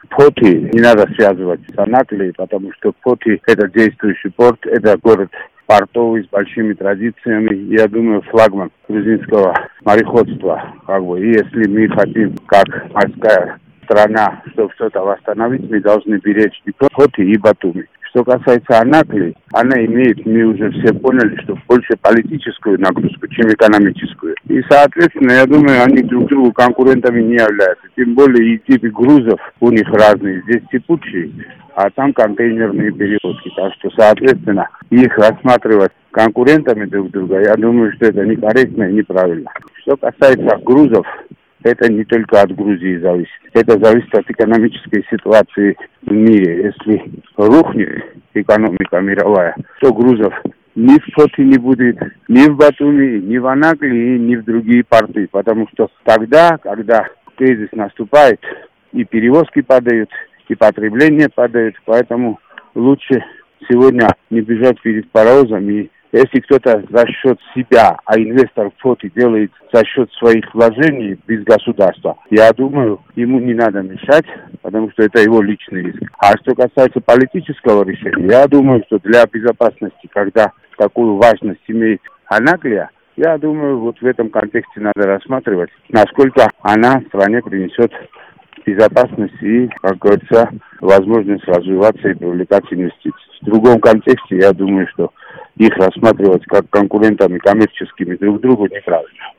Фоти не надо связывать с Анаклией, потому что Фоти – это действующий порт, это город портовый с большими традициями, я думаю, флагман грузинского мореходства. И если мы хотим, как морская страна, чтобы что-то восстановить, мы должны беречь и Фоти, и Батуми. Что касается Анаклии, она имеет, мы уже все поняли, что больше политическую нагрузку, чем экономическую. И, соответственно, я думаю, они друг другу конкурентами не являются. Тем более и типы грузов у них разные. Здесь текучие, а там контейнерные перевозки. Так что, соответственно, их рассматривать конкурентами друг друга, я думаю, что это некорректно и неправильно. Что касается грузов, это не только от Грузии зависит. Это зависит от экономической ситуации в мире. Если рухнет экономика мировая, то грузов ни в Фоти не будет, ни в Батуми, ни в Анаклии, ни в другие порты. Потому что тогда, когда кризис наступает, и перевозки падают, и потребление падает. Поэтому лучше сегодня не бежать перед паровозом. И если кто-то за счет себя, а инвестор в Фоти делает за счет своих вложений без государства, я думаю, ему не надо мешать, потому что это его личный риск. А что касается политического решения, я думаю, что для безопасности, когда такую важность имеет Анаклия, я думаю, вот в этом контексте надо рассматривать, насколько она стране принесет безопасность и, как говорится, возможность развиваться и привлекать инвестиции. В другом контексте, я думаю, что их рассматривать как конкурентами коммерческими друг другу неправильно.